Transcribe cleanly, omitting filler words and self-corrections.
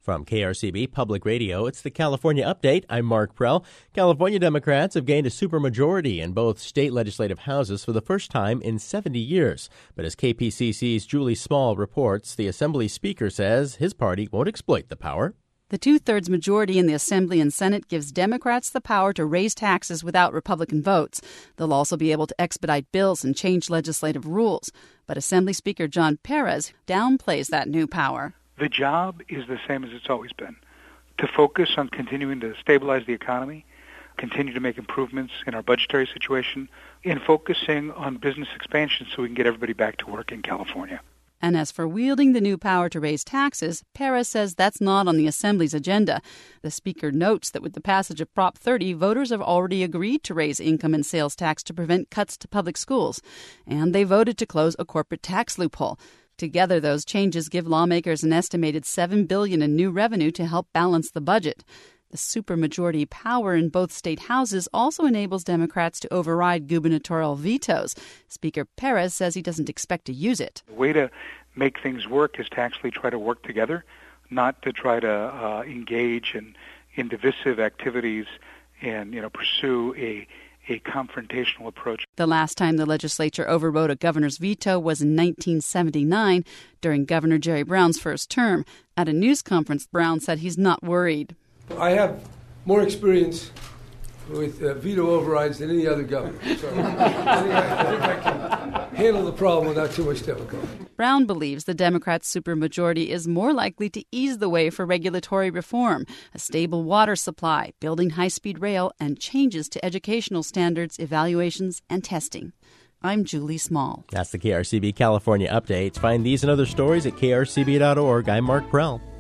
From KRCB Public Radio, it's the California Update. I'm Mark Prell. California Democrats have gained a supermajority in both state legislative houses for the first time in 70 years. But as KPCC's Julie Small reports, the Assembly Speaker says his party won't exploit the power. The two-thirds majority in the Assembly and Senate gives Democrats the power to raise taxes without Republican votes. They'll also be able to expedite bills and change legislative rules. But Assembly Speaker John Perez downplays that new power. The job is the same as it's always been, to focus on continuing to stabilize the economy, continue to make improvements in our budgetary situation, and focusing on business expansion so we can get everybody back to work in California. And as for wielding the new power to raise taxes, Perez says that's not on the Assembly's agenda. The Speaker notes that with the passage of Prop 30, voters have already agreed to raise income and sales tax to prevent cuts to public schools. And they voted to close a corporate tax loophole. Together, those changes give lawmakers an estimated $7 billion in new revenue to help balance the budget. The supermajority power in both state houses also enables Democrats to override gubernatorial vetoes. Speaker Perez says he doesn't expect to use it. The way to make things work is to actually try to work together, not to try to engage in divisive activities and pursue a confrontational approach. The last time the legislature overrode a governor's veto was in 1979 during Governor Jerry Brown's first term. At a news conference, Brown said he's not worried. I have more experience with veto overrides than any other governor. So I think I can handle the problem without too much difficulty. Brown believes the Democrats' supermajority is more likely to ease the way for regulatory reform, a stable water supply, building high-speed rail, and changes to educational standards, evaluations, and testing. I'm Julie Small. That's the KRCB California Update. Find these and other stories at krcb.org. I'm Mark Prell.